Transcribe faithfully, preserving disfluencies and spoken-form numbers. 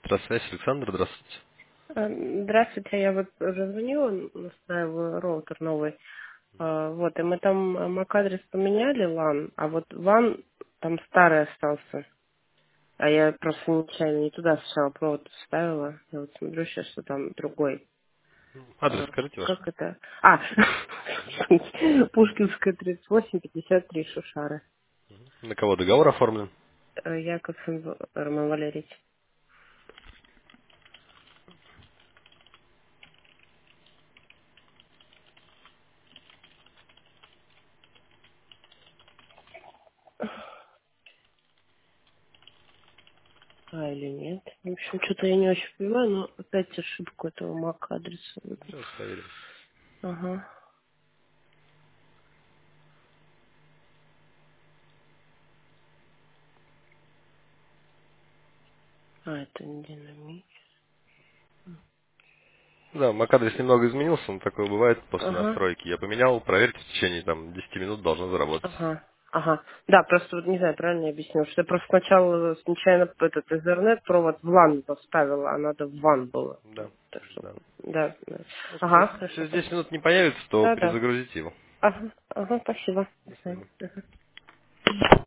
Здравствуйте, Александр, здравствуйте. А, Здравствуйте, я вот уже звонила, настраиваю роутер новый. А, Вот, и мы там э, MAC-адрес поменяли, лан, а вот ван там старый остался. А я просто нечаянно не туда сначала провод вставила. Я вот смотрю сейчас, что там другой. Адрес А, скажите ваш. Как это? А, Пушкинская, тридцать восемь, пятьдесят три, Шушара. На кого договор оформлен? Э, Якобсон Роман Валерьевич. А, или нет? В общем, что-то я не очень понимаю, но опять ошибку этого MAC-адреса. Сейчас проверим. Ага. А, это не динамик. Да, MAC-адрес немного изменился, он такое бывает после Ага, настройки. Я поменял, проверьте, в течение там десяти минут должно заработать. ага, ага. Да, просто вот не знаю, правильно я объяснила, что я просто сначала случайно этот интернет провод в лан поставила, а надо в ван было. Да, Так что, да. да, да. Вот Ага, если хорошо, через десять спасибо. минут не появится, то Да, да. перезагрузите его. Ага, ага, спасибо. До До свидания. свидания. Ага.